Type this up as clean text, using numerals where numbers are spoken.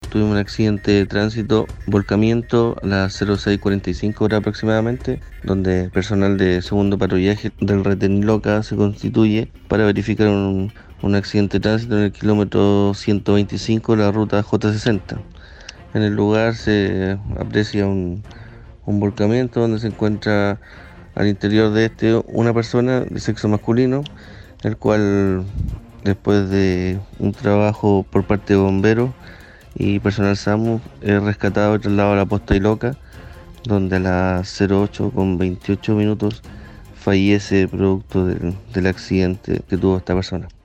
tuvimos un accidente de tránsito, volcamiento a las 06:45 horas aproximadamente, donde personal de segundo patrullaje del retén Loca se constituye para verificar un accidente de tránsito en el kilómetro 125 de la ruta J60. En el lugar se aprecia un volcamiento donde se encuentra al interior de este una persona de sexo masculino, el cual, después de un trabajo por parte de bomberos y personal SAMU, es rescatado y trasladado a la posta y Loca, donde a las 08:28 fallece producto del accidente que tuvo esta persona.